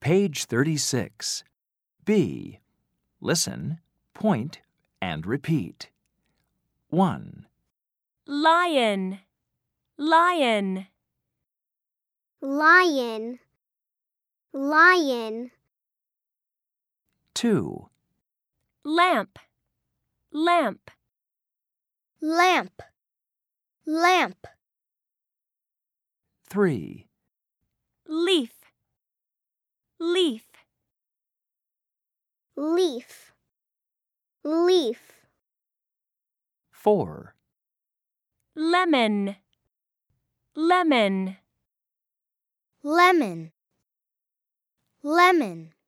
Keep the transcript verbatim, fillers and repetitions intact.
Page thirty-six. B. Listen, point, and repeat. one. Lion, lion. Lion, lion. two. Lamp, lamp. Lamp, lamp. three. Leaf, leaf. Leaf, leaf. four. Lemon, lemon. Lemon, lemon.